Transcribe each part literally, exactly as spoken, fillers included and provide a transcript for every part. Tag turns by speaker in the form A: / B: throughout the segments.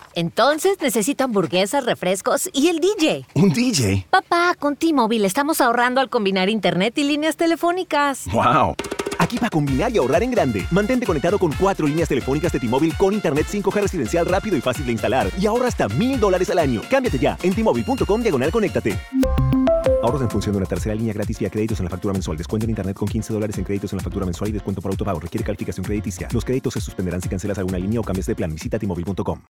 A: Entonces necesito hamburguesas, refrescos y el D J.
B: ¿Un D J?
A: Papá, con T-Mobile estamos ahorrando al combinar internet y líneas telefónicas.
B: ¡Wow!
C: Aquí para combinar y ahorrar en grande. Mantente conectado con cuatro líneas telefónicas de T-Mobile con internet cinco G residencial rápido y fácil de instalar. Y ahorra hasta mil dólares al año. Cámbiate ya en T-Mobile.com diagonal conéctate. Ahorros en función de una tercera línea gratis vía créditos en la factura mensual. Descuento en internet con quince dólares en créditos en la factura mensual y descuento por autopago. Requiere calificación crediticia. Los créditos se suspenderán si cancelas alguna línea o cambias de plan. Visita T Mobile punto com.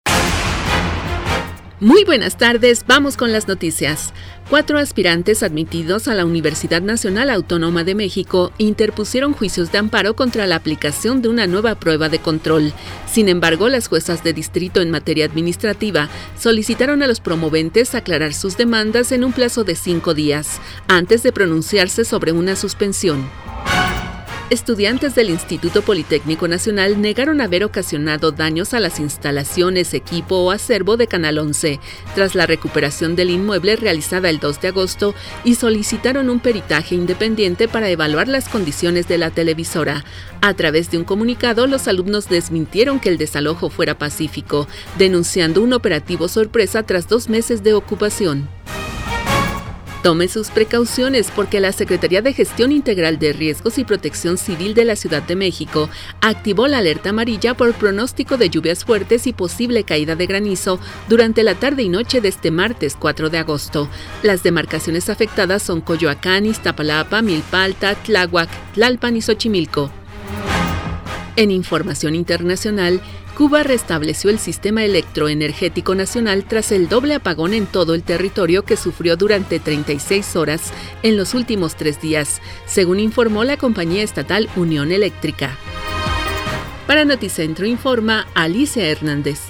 D: Muy buenas tardes, vamos con las noticias. Cuatro aspirantes admitidos a la Universidad Nacional Autónoma de México interpusieron juicios de amparo contra la aplicación de una nueva prueba de control. Sin embargo, las juezas de distrito en materia administrativa solicitaron a los promoventes aclarar sus demandas en un plazo de cinco días, antes de pronunciarse sobre una suspensión. Estudiantes del Instituto Politécnico Nacional negaron haber ocasionado daños a las instalaciones, equipo o acervo de Canal once, tras la recuperación del inmueble realizada el dos de agosto y solicitaron un peritaje independiente para evaluar las condiciones de la televisora. A través de un comunicado, los alumnos desmintieron que el desalojo fuera pacífico, denunciando un operativo sorpresa tras dos meses de ocupación. Tome sus precauciones porque la Secretaría de Gestión Integral de Riesgos y Protección Civil de la Ciudad de México activó la alerta amarilla por pronóstico de lluvias fuertes y posible caída de granizo durante la tarde y noche de este martes cuatro de agosto. Las demarcaciones afectadas son Coyoacán, Iztapalapa, Milpa Alta, Tláhuac, Tlalpan y Xochimilco. En información internacional, Cuba restableció el sistema electroenergético nacional tras el doble apagón en todo el territorio que sufrió durante treinta y seis horas en los últimos tres días, según informó la compañía estatal Unión Eléctrica. Para Noticentro informa Alicia Hernández.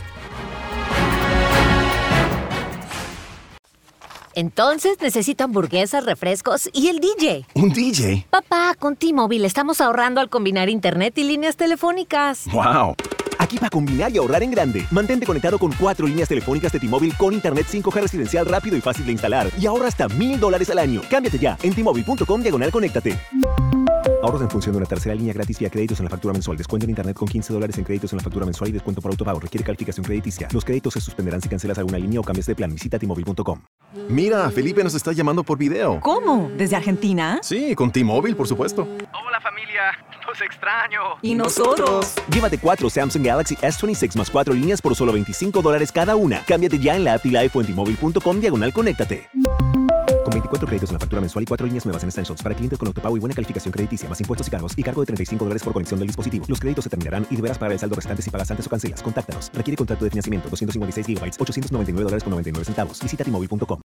A: Entonces necesito hamburguesas, refrescos y el D J.
B: ¿Un D J?
A: Papá, con T-Mobile estamos ahorrando al combinar internet y líneas telefónicas.
B: ¡Wow!
C: Aquí para combinar y ahorrar en grande. Mantente conectado con cuatro líneas telefónicas de T-Mobile con internet cinco G residencial rápido y fácil de instalar. Y ahorra hasta mil dólares al año. Cámbiate ya en T Mobile punto com diagonal conéctate. Ahorros en función de una tercera línea gratis vía créditos en la factura mensual. Descuento en internet con quince dólares en créditos en la factura mensual y descuento por autopago. Requiere calificación crediticia. Los créditos se suspenderán si cancelas alguna línea o cambias de plan. Visita T Mobile punto com.
B: Mira, Felipe nos está llamando por video.
E: ¿Cómo? ¿Desde Argentina?
B: Sí, con T-Mobile, por supuesto.
F: Hola familia, los extraño.
E: ¿Y nosotros?
C: Llévate cuatro Samsung Galaxy S veintiséis más cuatro líneas por solo veinticinco dólares cada una. Cámbiate ya en la app T-Life o en T Mobile punto com diagonal conéctate. Con veinticuatro créditos en la factura mensual y cuatro líneas nuevas en Essentials para clientes con autopago y buena calificación crediticia, más impuestos y cargos y cargo de treinta y cinco dólares por conexión del dispositivo. Los créditos se terminarán y deberás pagar el saldo restante si pagas antes o cancelas. Contáctanos. Requiere contrato de financiamiento doscientos cincuenta y seis gigabytes, ochocientos noventa y nueve dólares con noventa y nueve centavos. Visita T Mobile punto com.